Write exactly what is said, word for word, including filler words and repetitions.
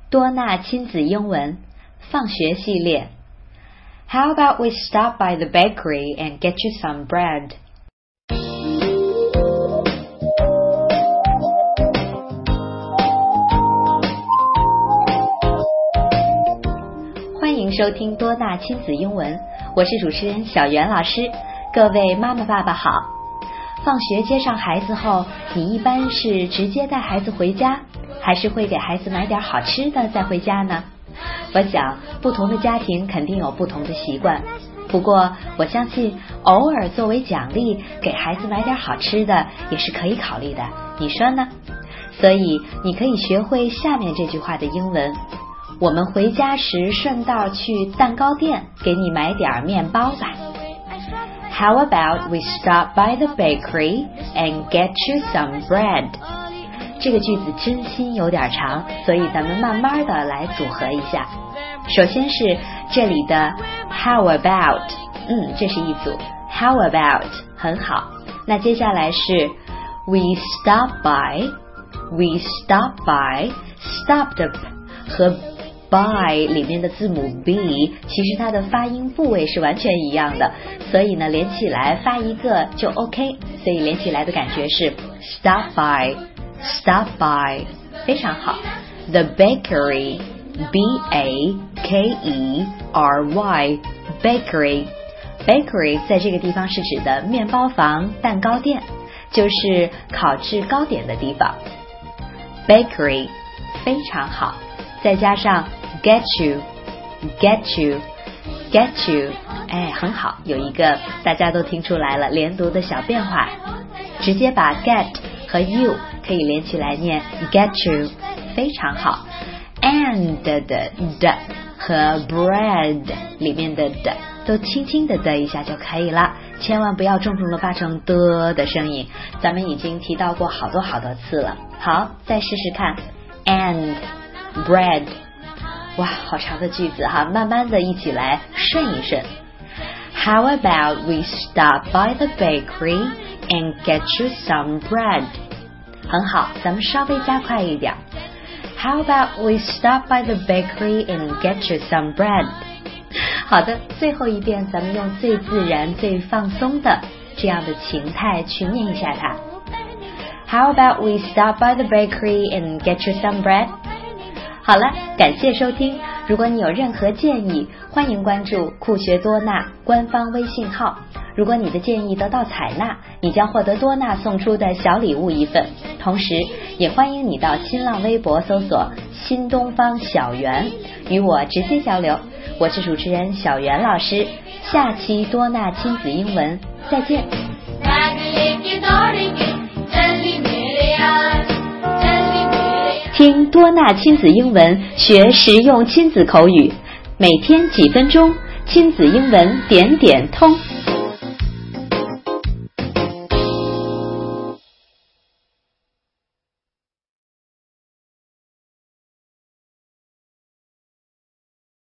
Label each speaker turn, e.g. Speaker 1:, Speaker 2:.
Speaker 1: 多纳亲子英文放学系列。 How about we stop by the bakery and get you some bread? 欢迎收听多纳亲子英文，我是主持人小袁老师。各位妈妈爸爸好。放学接上孩子后，你一般是直接带孩子回家，还是会给孩子买点好吃的再回家呢？我想不同的家庭肯定有不同的习惯，不过我相信偶尔作为奖励给孩子买点好吃的也是可以考虑的，你说呢？所以你可以学会下面这句话的英文：我们回家时顺道去蛋糕店给你买点面包吧。How about we stop by the bakery and get you some bread? 这个句子真心有点长，所以咱们慢慢的来组合一下。首先是这里的 how about， 嗯，这是一组 how about 很好。那接下来是 we stop by， we stop by stop 的和by 里面的字母 b 其实它的发音部位是完全一样的，所以呢连起来发一个就 OK， 所以连起来的感觉是 stop by stop by， 非常好。 The bakery B A K E R Y bakery bakery 在这个地方是指的面包房蛋糕店，就是烤制糕点的地方。 bakery 非常好，再加上 get you get you get you， 哎，很好，有一个大家都听出来了连读的小变化，直接把 get 和 you 可以连起来念 get you， 非常好。 and 的的和 bread 里面的的都轻轻的的一下就可以了，千万不要重重的发成的的声音，咱们已经提到过好多好多次了。好，再试试看 and bread， 哇，好长的句子哈，慢慢的一起来顺一顺。 How about we stop by the bakery and get you some bread？ 很好，咱们稍微加快一点。 How about we stop by the bakery and get you some bread？ 好的，最后一遍咱们用最自然最放松的这样的情态去念一下它。 How about we stop by the bakery and get you some bread？好了，感谢收听。如果你有任何建议，欢迎关注酷学多纳官方微信号。如果你的建议得到采纳，你将获得多纳送出的小礼物一份。同时也欢迎你到新浪微博搜索新东方小圆，与我直接交流。我是主持人小圆老师，下期多纳亲子英文再见。听多纳亲子英文，学实用亲子口语，每天几分钟，亲子英文点点通。